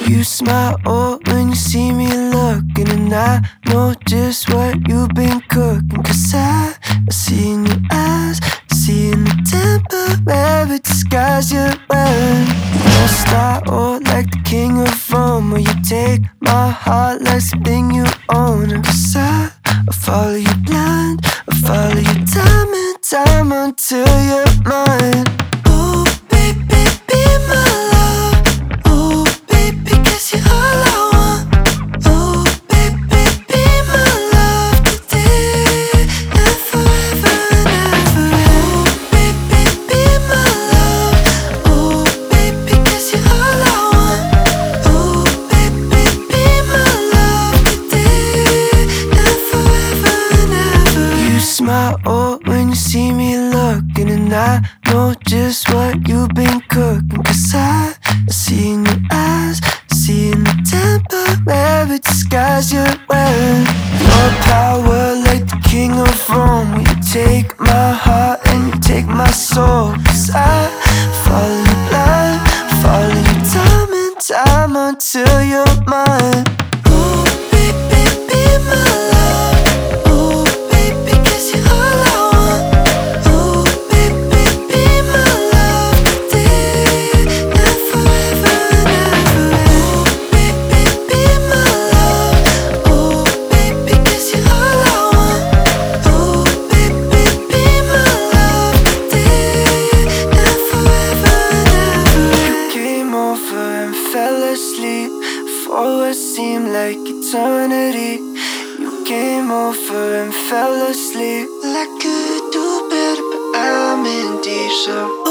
You smile when you see me looking, and I know just what you've been cooking. 'Cause I see in your eyes, see in the temporary disguise you're wearing. You're a star, like the king of Rome, or you take my heart like something you own. And 'cause I follow you blind, I follow you time and time until you're mine. Oh baby, be my love. Oh baby, 'cause you're all I want. Oh baby, be my love today and forever and ever. Oh baby, be my love. Oh baby, 'cause you're all I want. Oh baby, be my love today and forever and ever. You smile when you see me looking, and I know just what you've been cooking. 'Cause I see in your eyes, see in the temporary disguise you're wearing. Your power like the king of Rome, will you take my heart and you take my soul? 'Cause I follow you blind, follow you time and time until you're mine. Oh baby, be my love. Oh baby, 'cause you're all I want. Oh baby, be my love today and forever and ever. Oh baby, be my love. Oh baby, 'cause you're all I want. Oh baby, be my love today and forever and ever. You came over and fell asleep for what seemed like eternity. You came over and fell asleep. Well, I could do better, but I'm in deep, so